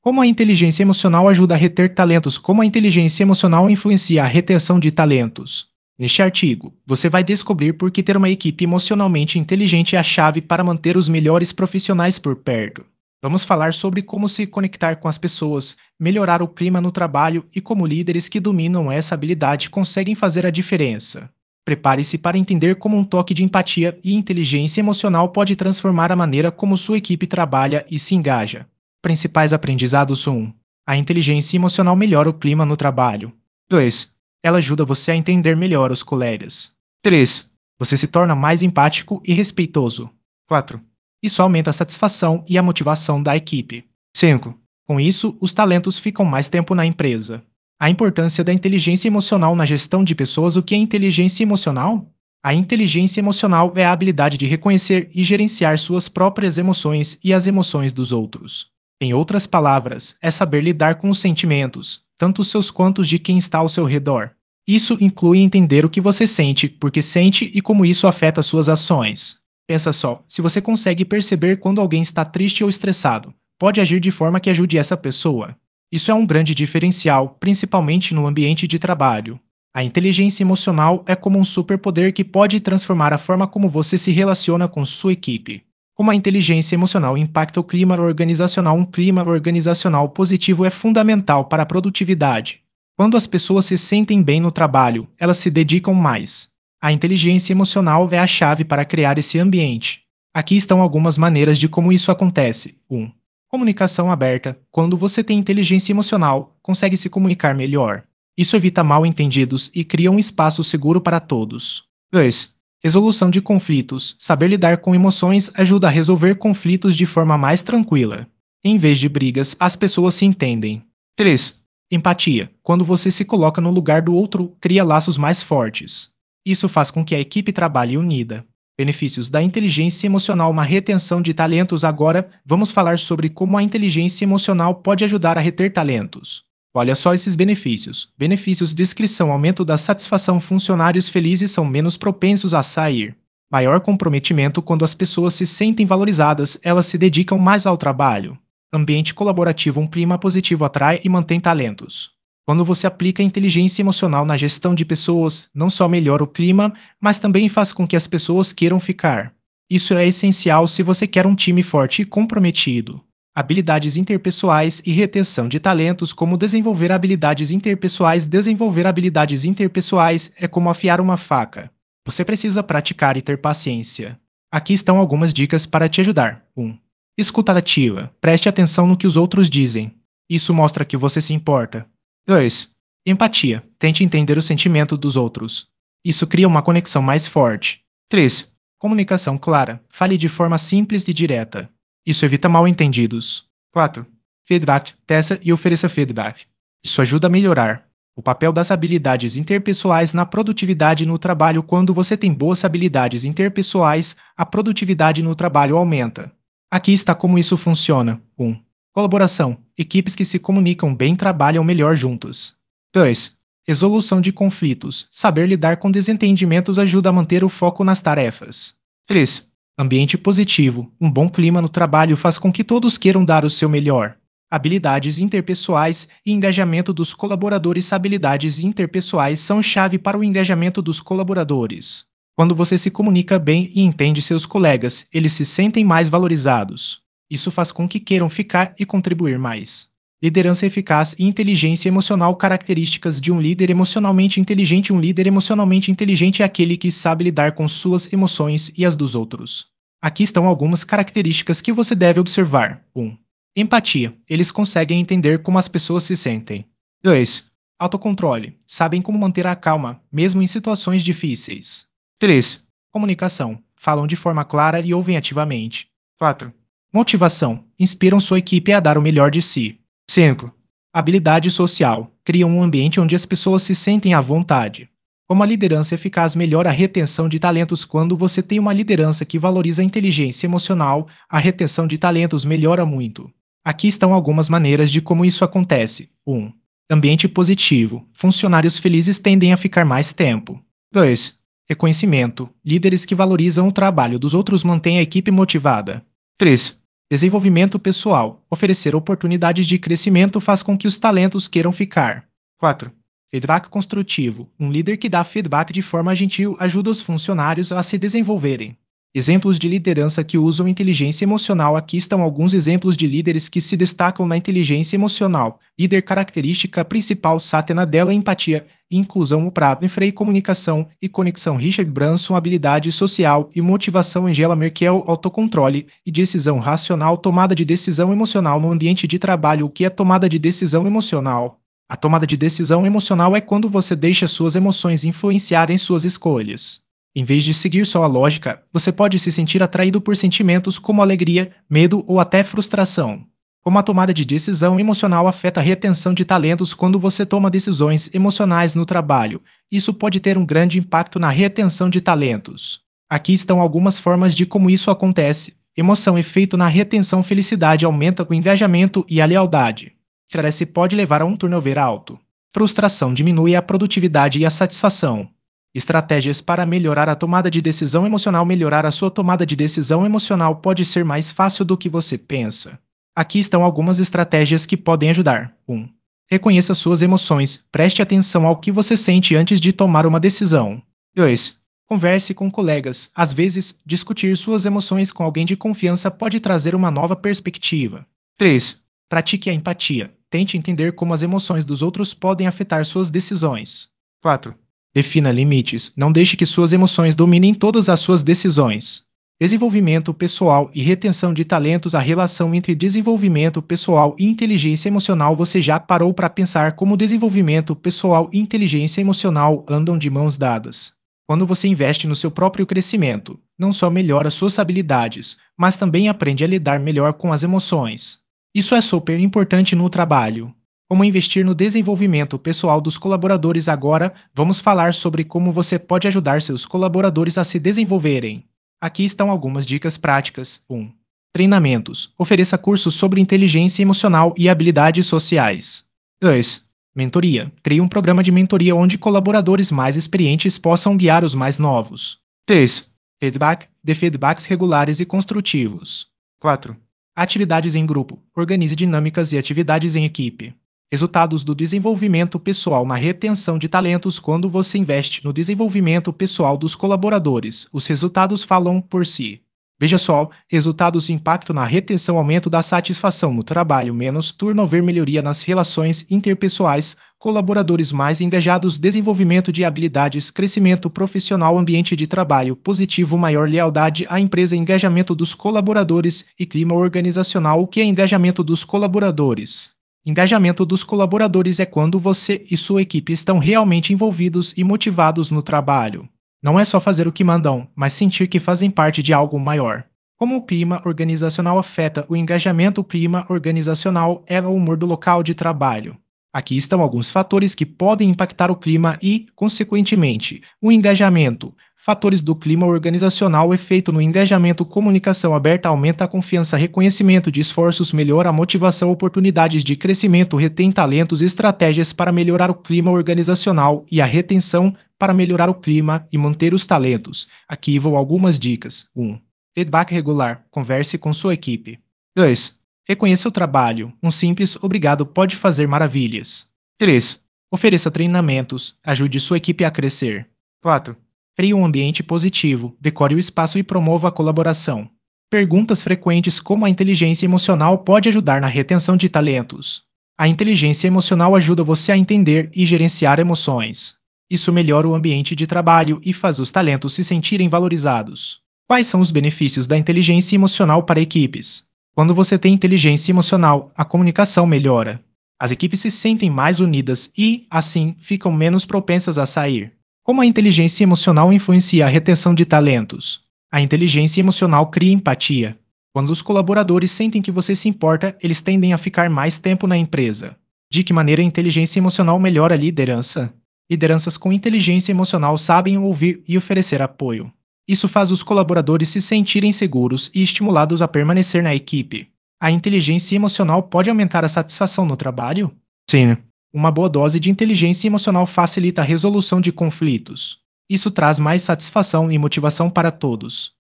Como a inteligência emocional ajuda a reter talentos? Como a inteligência emocional influencia a retenção de talentos? Neste artigo, você vai descobrir por que ter uma equipe emocionalmente inteligente é a chave para manter os melhores profissionais por perto. Vamos falar sobre como se conectar com as pessoas, melhorar o clima no trabalho e como líderes que dominam essa habilidade conseguem fazer a diferença. Prepare-se para entender como um toque de empatia e inteligência emocional pode transformar a maneira como sua equipe trabalha e se engaja. Principais aprendizados: 1. A inteligência emocional melhora o clima no trabalho. 2. Ela ajuda você a entender melhor os colegas. 3. Você se torna mais empático e respeitoso. 4. Isso aumenta a satisfação e a motivação da equipe. 5. Com isso, os talentos ficam mais tempo na empresa. A importância da inteligência emocional na gestão de pessoas. O que é inteligência emocional? A inteligência emocional é a habilidade de reconhecer e gerenciar suas próprias emoções e as emoções dos outros. Em outras palavras, é saber lidar com os sentimentos, tanto os seus quanto os de quem está ao seu redor. Isso inclui entender o que você sente, por que sente e como isso afeta suas ações. Pensa só, se você consegue perceber quando alguém está triste ou estressado, pode agir de forma que ajude essa pessoa. Isso é um grande diferencial, principalmente no ambiente de trabalho. A inteligência emocional é como um superpoder que pode transformar a forma como você se relaciona com sua equipe. Como a inteligência emocional impacta o clima organizacional? Um clima organizacional positivo é fundamental para a produtividade. Quando as pessoas se sentem bem no trabalho, elas se dedicam mais. A inteligência emocional é a chave para criar esse ambiente. Aqui estão algumas maneiras de como isso acontece. 1. Comunicação aberta. Quando você tem inteligência emocional, consegue se comunicar melhor. Isso evita mal-entendidos e cria um espaço seguro para todos. 2. Resolução de conflitos. Saber lidar com emoções ajuda a resolver conflitos de forma mais tranquila. Em vez de brigas, as pessoas se entendem. 3. Empatia. Quando você se coloca no lugar do outro, cria laços mais fortes. Isso faz com que a equipe trabalhe unida. Benefícios da inteligência emocional na retenção de talentos. Agora, vamos falar sobre como a inteligência emocional pode ajudar a reter talentos. Olha só esses benefícios. Benefícios: descrição, aumento da satisfação, funcionários felizes são menos propensos a sair. Maior comprometimento. Quando as pessoas se sentem valorizadas, elas se dedicam mais ao trabalho. Ambiente colaborativo, um clima positivo atrai e mantém talentos. Quando você aplica a inteligência emocional na gestão de pessoas, não só melhora o clima, mas também faz com que as pessoas queiram ficar. Isso é essencial se você quer um time forte e comprometido. Habilidades interpessoais e retenção de talentos. Como desenvolver habilidades interpessoais? Desenvolver habilidades interpessoais é como afiar uma faca. Você precisa praticar e ter paciência. Aqui estão algumas dicas para te ajudar. 1. Escuta ativa. Preste atenção no que os outros dizem. Isso mostra que você se importa. 2. Empatia. Tente entender o sentimento dos outros. Isso cria uma conexão mais forte. 3. Comunicação clara. Fale de forma simples e direta. Isso evita mal-entendidos. 4. Feedback. Peça e ofereça feedback. Isso ajuda a melhorar. O papel das habilidades interpessoais na produtividade no trabalho. Quando você tem boas habilidades interpessoais, a produtividade no trabalho aumenta. Aqui está como isso funciona. 1. Colaboração. Equipes que se comunicam bem trabalham melhor juntas. 2. Resolução de conflitos. Saber lidar com desentendimentos ajuda a manter o foco nas tarefas. 3. Ambiente positivo. Um bom clima no trabalho faz com que todos queiram dar o seu melhor. Habilidades interpessoais e engajamento dos colaboradores. Habilidades interpessoais são chave para o engajamento dos colaboradores. Quando você se comunica bem e entende seus colegas, eles se sentem mais valorizados. Isso faz com que queiram ficar e contribuir mais. Liderança eficaz e inteligência emocional. Características de um líder emocionalmente inteligente. Um líder emocionalmente inteligente é aquele que sabe lidar com suas emoções e as dos outros. Aqui estão algumas características que você deve observar. 1. Empatia. Eles conseguem entender como as pessoas se sentem. 2. Autocontrole. Sabem como manter a calma, mesmo em situações difíceis. 3. Comunicação. Falam de forma clara e ouvem ativamente. 4. Motivação. Inspiram sua equipe a dar o melhor de si. 5. Habilidade social. Criam um ambiente onde as pessoas se sentem à vontade. Como a liderança eficaz melhora a retenção de talentos? Quando você tem uma liderança que valoriza a inteligência emocional, a retenção de talentos melhora muito. Aqui estão algumas maneiras de como isso acontece. 1. Ambiente positivo. Funcionários felizes tendem a ficar mais tempo. 2. Reconhecimento. Líderes que valorizam o trabalho dos outros mantêm a equipe motivada. 3. Desenvolvimento pessoal. Oferecer oportunidades de crescimento faz com que os talentos queiram ficar. 4. Feedback construtivo. Um líder que dá feedback de forma gentil ajuda os funcionários a se desenvolverem. Exemplos de liderança que usam inteligência emocional. Aqui estão alguns exemplos de líderes que se destacam na inteligência emocional. Líder característica principal Satya Nadella empatia, inclusão Oprah Winfrey comunicação e conexão Richard Branson habilidade social e motivação Angela Merkel autocontrole e decisão racional tomada de decisão emocional no ambiente de trabalho. O que é tomada de decisão emocional? A tomada de decisão emocional é quando você deixa suas emoções influenciarem suas escolhas. Em vez de seguir só a lógica, você pode se sentir atraído por sentimentos como alegria, medo ou até frustração. Como a tomada de decisão emocional afeta a retenção de talentos quando você toma decisões emocionais no trabalho, isso pode ter um grande impacto na retenção de talentos. Aqui estão algumas formas de como isso acontece. Emoção efeito na retenção felicidade aumenta o engajamento e a lealdade. Estresse pode levar a um turnover alto. Frustração diminui a produtividade e a satisfação. Estratégias para melhorar a tomada de decisão emocional. Melhorar a sua tomada de decisão emocional pode ser mais fácil do que você pensa. Aqui estão algumas estratégias que podem ajudar. 1. Reconheça suas emoções. Preste atenção ao que você sente antes de tomar uma decisão. 2. Converse com colegas. Às vezes, discutir suas emoções com alguém de confiança pode trazer uma nova perspectiva. 3. Pratique a empatia. Tente entender como as emoções dos outros podem afetar suas decisões. 4. Defina limites. Não deixe que suas emoções dominem todas as suas decisões. Desenvolvimento pessoal e retenção de talentos. A relação entre desenvolvimento pessoal e inteligência emocional. Você já parou para pensar como desenvolvimento pessoal e inteligência emocional andam de mãos dadas? Quando você investe no seu próprio crescimento, não só melhora suas habilidades, mas também aprende a lidar melhor com as emoções. Isso é super importante no trabalho. Como investir no desenvolvimento pessoal dos colaboradores. Agora, vamos falar sobre como você pode ajudar seus colaboradores a se desenvolverem. Aqui estão algumas dicas práticas. 1. Treinamentos. Ofereça cursos sobre inteligência emocional e habilidades sociais. 2. Mentoria. Crie um programa de mentoria onde colaboradores mais experientes possam guiar os mais novos. 3. Feedback. Dê feedbacks regulares e construtivos. 4. Atividades em grupo. Organize dinâmicas e atividades em equipe. Resultados do desenvolvimento pessoal na retenção de talentos. Quando você investe no desenvolvimento pessoal dos colaboradores, os resultados falam por si. Veja só, resultados impacto na retenção, aumento da satisfação no trabalho, menos turnover, melhoria nas relações interpessoais, colaboradores mais engajados, desenvolvimento de habilidades, crescimento profissional, ambiente de trabalho positivo, maior lealdade à empresa, engajamento dos colaboradores e clima organizacional. O que é engajamento dos colaboradores? Engajamento dos colaboradores é quando você e sua equipe estão realmente envolvidos e motivados no trabalho. Não é só fazer o que mandam, mas sentir que fazem parte de algo maior. Como o clima organizacional afeta o engajamento? O clima organizacional é o humor do local de trabalho. Aqui estão alguns fatores que podem impactar o clima e, consequentemente, o engajamento. Fatores do clima organizacional. Efeito no engajamento. Comunicação aberta aumenta a confiança. Reconhecimento de esforços melhora a motivação. Oportunidades de crescimento. Retém talentos. Estratégias para melhorar o clima organizacional e a retenção. Para melhorar o clima e manter os talentos. Aqui vão algumas dicas. 1. Feedback regular. Converse com sua equipe. 2. Reconheça o trabalho. Um simples obrigado pode fazer maravilhas. 3. Ofereça treinamentos. Ajude sua equipe a crescer. 4. Crie um ambiente positivo. Decore o espaço e promova a colaboração. Perguntas frequentes. Como a inteligência emocional pode ajudar na retenção de talentos? A inteligência emocional ajuda você a entender e gerenciar emoções. Isso melhora o ambiente de trabalho e faz os talentos se sentirem valorizados. Quais são os benefícios da inteligência emocional para equipes? Quando você tem inteligência emocional, a comunicação melhora. As equipes se sentem mais unidas e, assim, ficam menos propensas a sair. Como a inteligência emocional influencia a retenção de talentos? A inteligência emocional cria empatia. Quando os colaboradores sentem que você se importa, eles tendem a ficar mais tempo na empresa. De que maneira a inteligência emocional melhora a liderança? Lideranças com inteligência emocional sabem ouvir e oferecer apoio. Isso faz os colaboradores se sentirem seguros e estimulados a permanecer na equipe. A inteligência emocional pode aumentar a satisfação no trabalho? Sim. Uma boa dose de inteligência emocional facilita a resolução de conflitos. Isso traz mais satisfação e motivação para todos.